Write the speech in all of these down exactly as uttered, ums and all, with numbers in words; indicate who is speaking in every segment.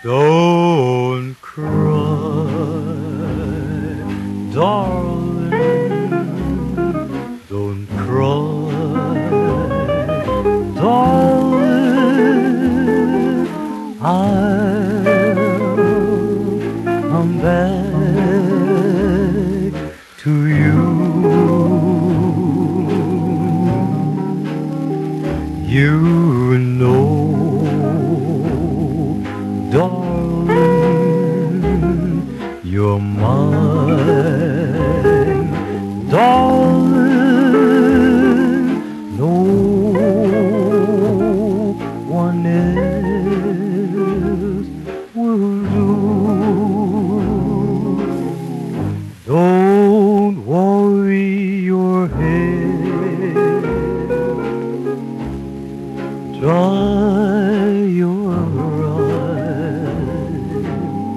Speaker 1: Don't cry, darling, don't cry, darling, I'll come back to you. You know, darling, you're mine, darling, no one else will do. Don't worry your head, dry your eyes.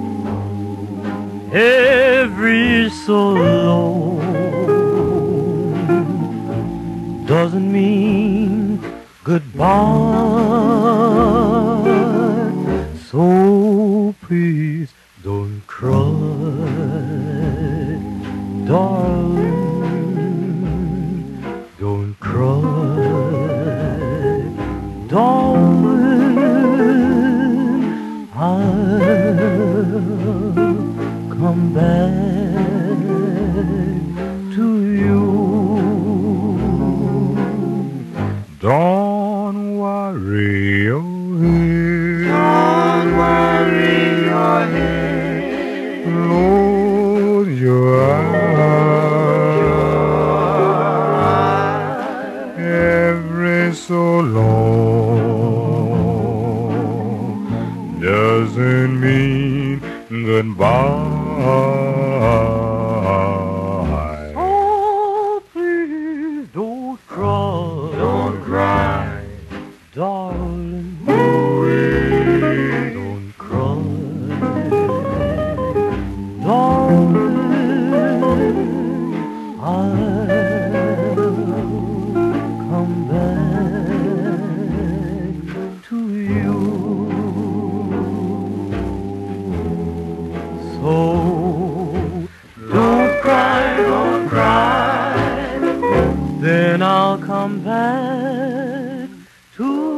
Speaker 1: Every so long doesn't mean goodbye. So please don't cry, darling, don't cry, darling, I'll come back to you. Don't worry your head,
Speaker 2: Don't worry your head,
Speaker 1: close your eyes. Every so long doesn't mean goodbye. Oh, please don't cry,
Speaker 2: don't cry,
Speaker 1: darling, don't cry, darling, I'll come back to you. So don't cry, don't cry, then I'll come back to